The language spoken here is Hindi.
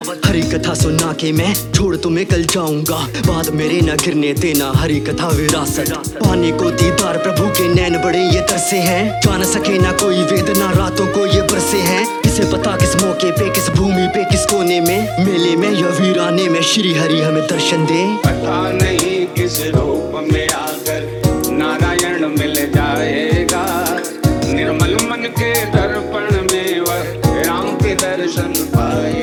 हरी कथा सुना के मैं छोड़ तुम्हें कल जाऊंगा, बाद मेरे न गिरने देना हरी कथा विरासत। पाने को दीदार प्रभु के नैन बड़े ये तरसे हैं, जान सके ना कोई वेदना रातों को ये बरसे हैं। किसे पता किस मौके पे किस भूमि पे किस कोने में, मेले में या वीराने में श्री हरि हमें दर्शन दे। पता नहीं किस रूप में आकर नारायण मिल जाएगा, निर्मल मन के दर्पण में वह राम के दर्शन पाए।